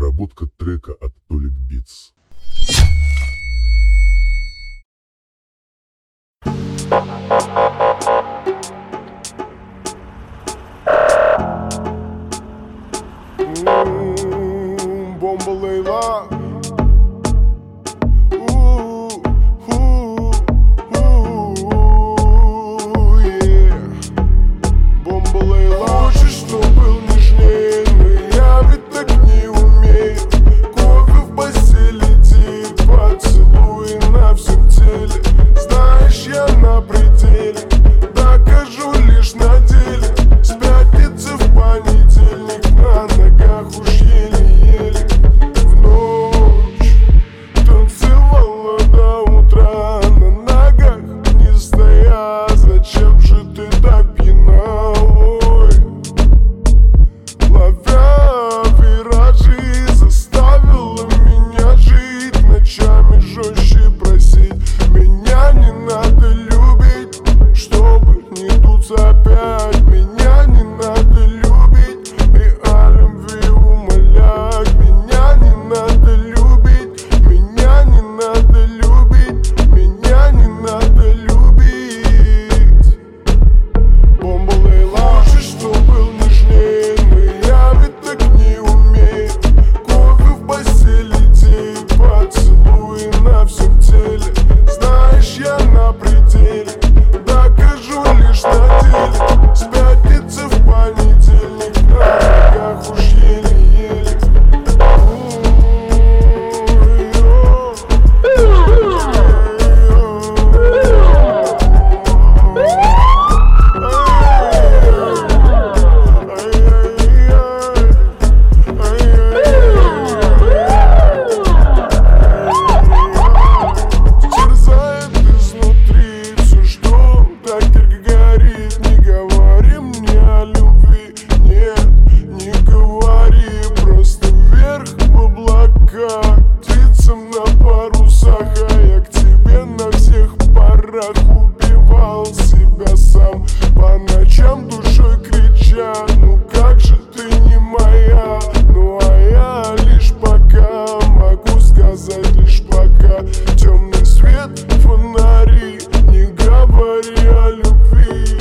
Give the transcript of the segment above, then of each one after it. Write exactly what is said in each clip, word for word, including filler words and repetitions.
Обработка трека от Толик Битс. Бомба Лейла. Бомба Лейла. Хочешь, чтоб был нежнее, но я ведь так не умею. Кофе в постели, тик, поцелуй на всем теле. Знаешь, я на пределе, докажу лишь на деле. С пятницы в понедельник на ногах уж еле-еле. В ночь танцевала до утра на ногах не стоя. Зачем же ты так пьяна? Ой. Ловя виражи, заставила меня жить, ночами жестче просить. Меня не надо любить, чтобы не дуться опять. Меня не надо любить и о любви умолять. Меня не надо любить, меня не надо любить, меня не надо любить. Бомба Лейла. Хочешь, чтоб был нежнее, но я ведь так не умею. Кофе в постели, тик, поцелуй на всем теле. Знаешь, я на пределе, докажу лишь на деле. С пятницы в понедельник на ногах уж еле-еле. Терзает изнутри все, что так ярко горит. Не говори мне о любви, нет, не говори. Просто вверх в облака, птицам на парусах. А я к тебе на всех парах убивал себя сам. По ночам душой крича, ну как же ты не моя. Ну а я лишь пока могу сказать, лишь пока. Темный свет, фонари, не говори о любви.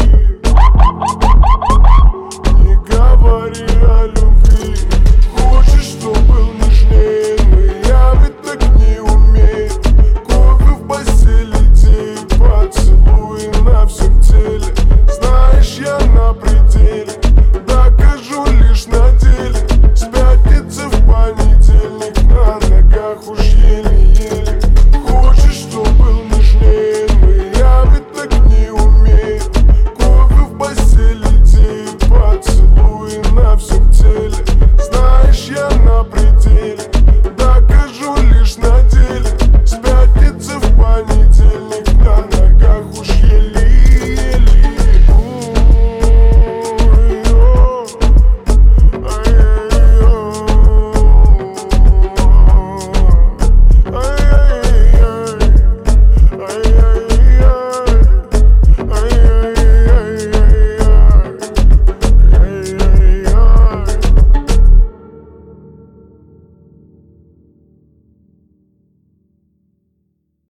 Не говори о любви. Хочешь, чтоб был нежнее, но я ведь так не умею. Кофе в постели, тик, поцелуй на всем теле. Знаешь, я на пределе, докажу лишь на деле. С пятницы в понедельник на ногах уж еле-еле. Хочешь, чтоб был нежнее, но я ведь так не умею. Кофе в постели, тик, поцелуй на всем